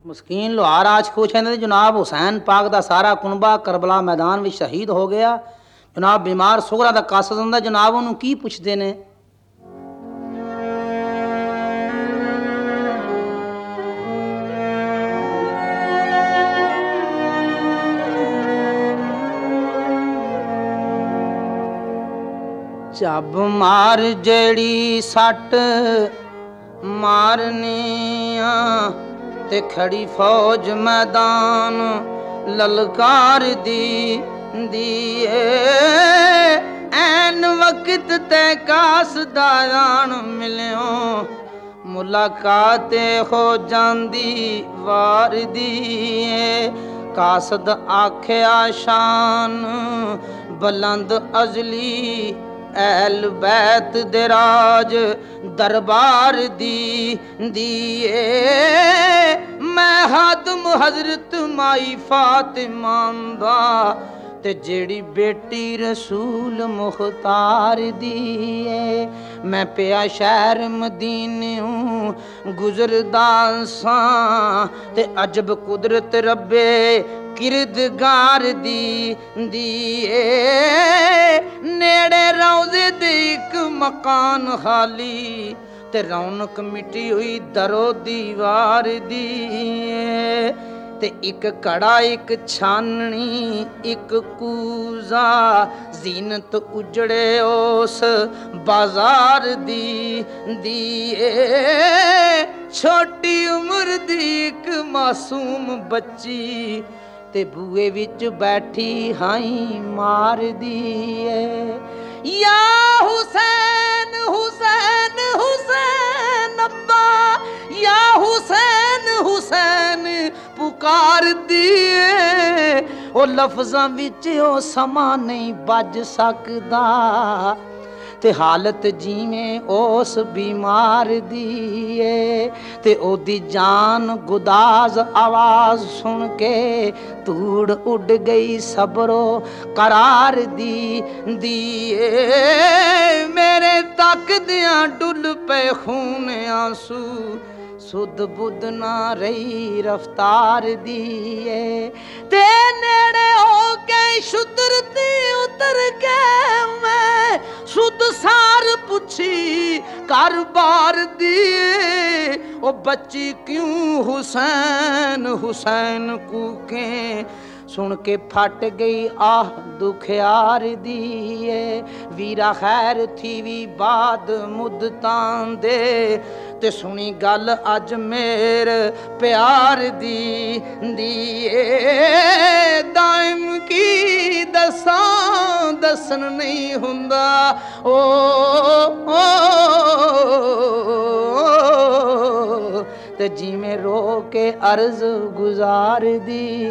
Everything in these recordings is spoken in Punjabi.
ਮਸਕੀਨ ਲੋਹਾਰ ਆਸ਼ਕ ਪੁੱਛਦੇ ਜਨਾਬ ਹੁਸੈਨ ਪਾਕ ਦਾ ਸਾਰਾ ਕੁਨਬਾ ਕਰਬਲਾ ਮੈਦਾਨ ਵਿੱਚ ਸ਼ਹੀਦ ਹੋ ਗਿਆ। ਜਨਾਬ ਬਿਮਾਰ ਸੁਗਰਾ ਦਾ ਕਾਸਦ ਹੁੰਦਾ, ਜਨਾਬ ਉਹਨੂੰ ਕੀ ਪੁੱਛਦੇ ਨੇ? ਜਬ ਮਾਰ ਜਿਹੜੀ ਸੱਟ ਮਾਰਨੀ ਆ ਤੇ ਖੜੀ ਫੌਜ ਮੈਦਾਨ ਲਲਕਾਰ ਦੀ ਐਨ ਵਕਤ ਤੇ ਕਾਸਦਾ ਆਣ ਮਿਲਿਓ ਮੁਲਾਕਾਤ ਹੋ ਜਾਂਦੀ ਵਾਰ ਦੀ। ਕਾਸਦ ਆਖਿਆ ਸ਼ਾਨ ਬੁਲੰਦ ਅਜ਼ਲੀ ਐਲ ਬੈਤ ਦੇ ਰਾਜ ਦਰਬਾਰ ਦੀ ਮੈਂ ਹਾਤਮ ਹਜ਼ਰਤ ਮਾਈ ਫਾਤਿਮਾ ਦਾ ਤੇ ਜਿਹੜੀ ਬੇਟੀ ਰਸੂਲ ਮੁਖਤਾਰ ਦੀ ਮੈਂ ਪਿਆ ਸ਼ਹਿਰ ਮਦੀਨਿਓਂ ਗੁਜ਼ਰਦਾ ਸਾਂ ਤੇ ਅਜਬ ਕੁਦਰਤ ਰੱਬੇ ਕਿਰਦਗਾਰ ਦੀ ਨੇੜੇ ਰੌਜ਼ੇ ਦੇ ਇੱਕ ਮਕਾਨ ਖਾਲੀ ਤੇ ਰੌਣਕ ਮਿਟੀ ਹੋਈ ਦਰੋ ਦੀਵਾਰ ਦੀ ਤੇ ਇੱਕ ਕੜਾ ਇੱਕ ਛਾਨਣੀ ਇੱਕ ਕੂਜ਼ਾ ਜ਼ੀਨਤ ਉਜੜੇ ਉਸ ਬਾਜ਼ਾਰ ਦੀ ਛੋਟੀ ਉਮਰ ਦੀ ਇੱਕ ਮਾਸੂਮ ਬੱਚੀ ਤੇ ਬੂਏ ਵਿੱਚ ਬੈਠੀ ਹਾਈ ਮਾਰਦੀ ਯਾ ਹੁਸੈਨ ਹੁਸੈਨ ਹੁਸੈਨ ਅੱਬਾ ਯਾ ਹੁਸੈਨ ਹੁਸੈਨ ਪੁਕਾਰਦੀ ਉਹ ਲਫ਼ਜ਼ਾਂ ਵਿੱਚ ਉਹ ਸਮਾਂ ਨਹੀਂ ਵੱਜ ਸਕਦਾ ਤੇ ਹਾਲਤ ਜਿਵੇਂ ਉਸ ਬਿਮਾਰ ਦੀ ਤੇ ਉਹਦੀ ਜਾਨ ਗੁਦਾਜ਼ ਆਵਾਜ਼ ਸੁਣ ਕੇ ਧੂੜ ਉੱਡ ਗਈ ਸਬਰੋ ਕਰਾਰ ਦੀ ਮੇਰੇ ਤੱਕਦਿਆਂ ਡੁੱਲ ਪਏ ਖੂਨ ਆਂਸੂ ਸੁਧ ਬੁੱਧ ਨਾ ਰਹੀ ਰਫਤਾਰ ਦੀ ਤੇ ਨੇੜੇ ਹੋ ਕੇ ਸ਼ੁਦਰ ਤੇ ਉਤਰ ਕੇ ਮੈਂ ਸੁਧ ਸਾਰ ਪੁੱਛੀ ਘਰ-ਬਾਰ ਦੀ ਉਹ ਬੱਚੀ ਕਿਉਂ ਹੁਸੈਨ ਹੁਸੈਨ ਕੂਕੇ ਸੁਣ ਕੇ ਫਟ ਗਈ ਆਹ ਦੁਖਿਆਰ ਦੀ ਵੀਰਾ ਖੈਰ ਥੀ ਵੀ ਬਾਦ ਮੁੱਦਤਾਂ ਦੇ ਤੇ ਸੁਣੀ ਗੱਲ ਅੱਜ ਮੇਰ ਪਿਆਰ ਦੀ ਦਾਇਮ ਕੀ ਦੱਸਾਂ ਦੱਸਣ ਨਹੀਂ ਹੁੰਦਾ ਤੇ ਜਿਵੇਂ ਰੋ ਕੇ ਅਰਜ਼ ਗੁਜ਼ਾਰਦੀ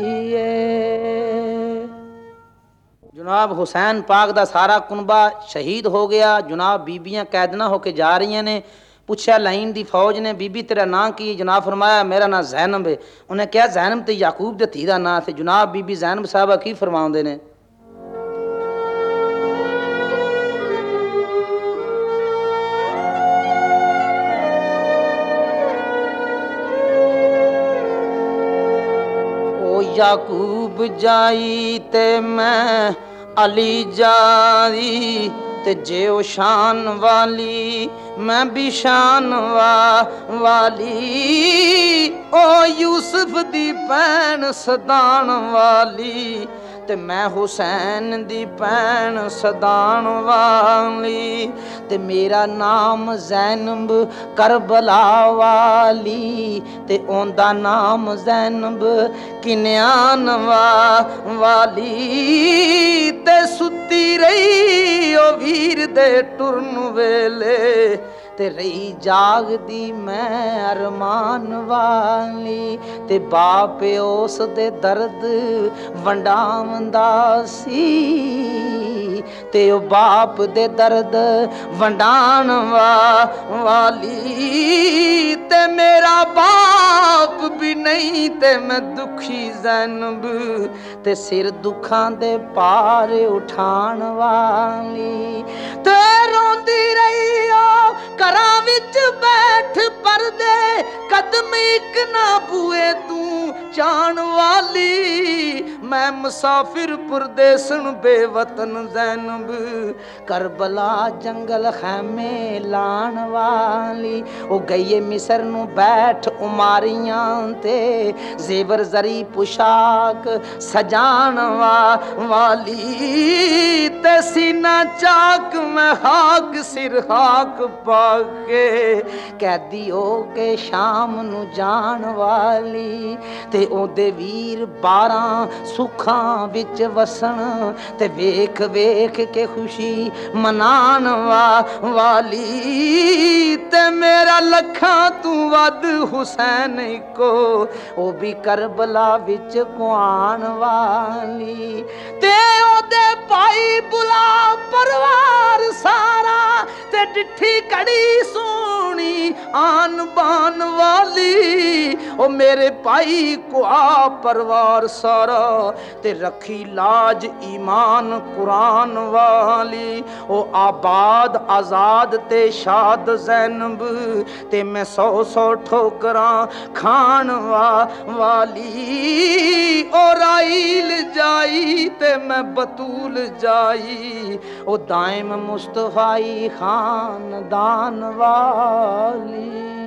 ਜਨਾਬ ਹੁਸੈਨ ਪਾਕ ਦਾ ਸਾਰਾ ਕੁਨਬਾ ਸ਼ਹੀਦ ਹੋ ਗਿਆ। ਜਨਾਬ ਬੀਬੀਆਂ ਕੈਦਨਾ ਹੋ ਕੇ ਜਾ ਰਹੀਆਂ ਨੇ। ਪੁੱਛਿਆ ਲਾਈਨ ਦੀ ਫੌਜ ਨੇ ਬੀਬੀ ਤੇਰਾ ਨਾਂ ਕੀ? ਜਨਾਬ ਫਰਮਾਇਆ ਮੇਰਾ ਨਾਂ ਜ਼ੈਨਬ ਹੈ। ਉਹਨੇ ਕਿਹਾ ਜ਼ੈਨਬ ਤੇ ਯਾਕੂਬ ਦੇ ਧੀ ਦਾ ਨਾਂ ਸੀ। ਜਨਾਬ ਬੀਬੀ ਜ਼ੈਨਬ ਸਾਹਿਬਾ ਕੀ ਫਰਮਾਉਂਦੇ ਨੇ? याकूब जाई ते मैं अली जाई ते जे ओ शान वाली मैं भी शान वाली ओ यूसुफ दी भैन सदान वाली ते मैं हुसैन दी भैन सदान वाली ते मेरा नाम ज़ैनब करबला वाली ते ओंदा नाम ज़ैनब किन्यान वाली ते सुती रही ओ वीर दे टुरन वेले ते रही जागदी मैं अरमान वाली ते बाप उस दे दर्द वंडावंदा सी ते ओ बाप दे दर्द वंडान वाली ते मेरा बाप भी नहीं ते मैं दुखी ज़ैनब ते सिर दुखां दे पार उठान वाली ते रोंदी रही घरां विच बैठ परदे कदम एक ना बूए तू ਜਾਣ ਵਾਲੀ, ਮੈਂ ਮੁਸਾਫਿਰ ਪਰਦੇਸਣ ਬੇਵਤਨ ਜ਼ੈਨਬ, ਕਰਬਲਾ ਜੰਗਲ ਖੈਮੇ ਲਾਣ ਵਾਲੀ। ਉਹ ਗਈਏ ਮਿਸਰ ਨੂੰ ਬੈਠ ਉਮਾਰੀਆਂ ਤੇ, ਜ਼ੇਵਰ ਜ਼ਰੀ ਪੁਸ਼ਾਕ ਸਜਾਣ ਵਾਲੀ, ਤੇ ਸੀਨਾ ਚਾਕ ਮੈਂ ਹਾਕ ਸਿਰ ਹਾਕ ਪਾ ਕੇ, ਕੈਦੀ ਹੋ ਕੇ ਸ਼ਾਮ ਨੂੰ ਜਾਣ ਵਾਲੀ। ਤੇ ਉਹਦੇ ਵੀਰ 12 ਸੁੱਖਾਂ ਵਿੱਚ ਵਸਣ, ਤੇ ਵੇਖ ਵੇਖ ਕੇ ਖੁਸ਼ੀ ਮਨਾਣ ਵਾਲੀ। ਤੇ ਮੇਰਾ ਲੱਖਾਂ ਤੂੰ ਵੱਧ ਹੁਸੈਨ ਇੱਕੋ, ਉਹ ਵੀ ਕਰਬਲਾ ਵਿੱਚ ਕੁਆਣ ਵਾਲੀ। ਤੇ ਉਹਦੇ ਭਾਈ ਬੁਲਾ ਪਰਿਵਾਰ ਸਾਰਾ, ਤੇ ਡਿੱਠੀ ਘੜੀ ਸੋਹਣੀ ਆਨ ਬਾਨ ਵਾਲੀ। ਉਹ ਮੇਰੇ ਭਾਈ ਕੁਆ ਪਰਿਵਾਰ ਸਾਰਾ, ਤੇ ਰੱਖੀ ਲਾਜ ਈਮਾਨ ਕੁਰਾਨ ਵਾਲੀ। ਉਹ ਆਬਾਦ ਆਜ਼ਾਦ ਤੇ ਸ਼ਾਦ ਜ਼ੈਨਬ, ਤੇ ਮੈਂ 100 ਠੋਕਰਾਂ ਖਾਣ ਵਾਲੀ। ਉਹ ਰਾਈਲ ਜਾਈ ਤੇ ਮੈਂ ਬਤੂਲ ਜਾਈ, ਉਹ ਦਾਇਮ ਮੁਸਤਫਾਈ ਖਾਨਦਾਨ ਵਾਲੀ।